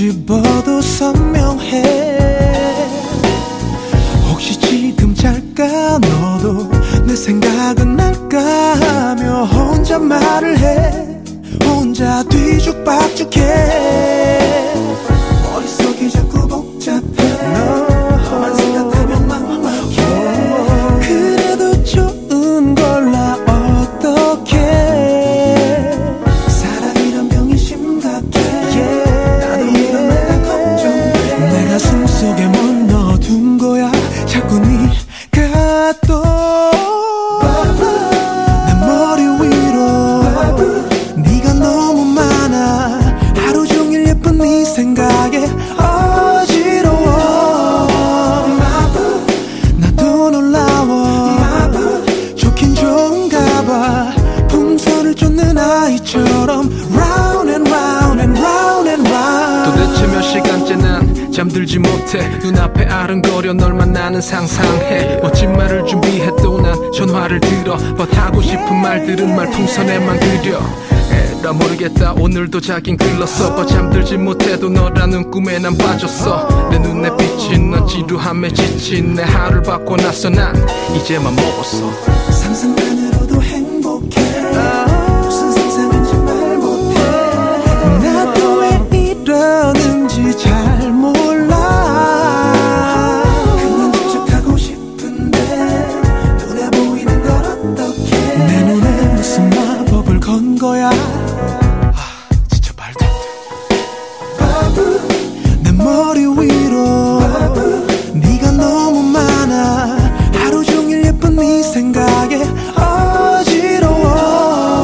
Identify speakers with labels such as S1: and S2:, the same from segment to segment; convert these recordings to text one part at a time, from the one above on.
S1: 뒤집어도 선명해. 혹시 지금 잘까 너도 내 생각은 날까 하며 혼자 말을 해. 혼자 뒤죽박죽해. 머릿속이 자꾸 복잡해. 너만 생각하면 막막해. 그래도 좋은 걸 나 어떡해. 사랑이란 병이 심각해. 나도 이런 말 걱정돼. 내 가슴 속에 뭘 넣어둔 거야. 자꾸 네가 또 내 머리 위로 네가 너무 많아. 하루 종일 예쁜 네 생각에 어지러워. 나도 놀라워. 좋긴 좋은가 봐. 풍선을 쫓는 아이처럼 round and round and round and round.
S2: 도대체 몇 시간째 난 잠들지 못해. 눈앞에 아른거려 널 만나는 상상해. 멋진 말을 준비해도 난 전화를 들어. But 하고 싶은 말들은 말풍선에만 그려. 에라 모르겠다 오늘도 자긴 글렀어. But 잠들지 못해도 너라는 꿈에 난 빠졌어. 내 눈에 비친 넌 지루함에 지친 내 하루를 바꿔 놨어. 난 이제만 먹었어.
S1: 상상만으로도 행복해. 무슨 상상인지 말 못해. 나도 왜 이러는지 잘 몰라. 그만 집착하고 싶은데 눈에 보이는 걸 어떡해. 내 눈에 무슨 마법을 건 거야. 진짜 말도 안 돼. 내 머리 위로 네가 너무 많아. 하루 종일 예쁜 네 생각에 어지러워.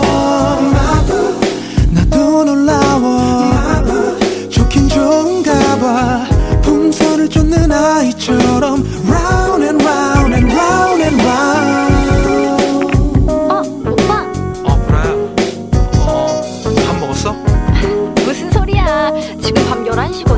S1: 나도 놀라워. 좋긴 좋은가 봐. 풍선을 쫓는 아이처럼 round and round and round and round.
S3: 오빠
S2: 보라야 밥 먹었어?
S3: 무슨 소리야. 지금 밤 11시거든.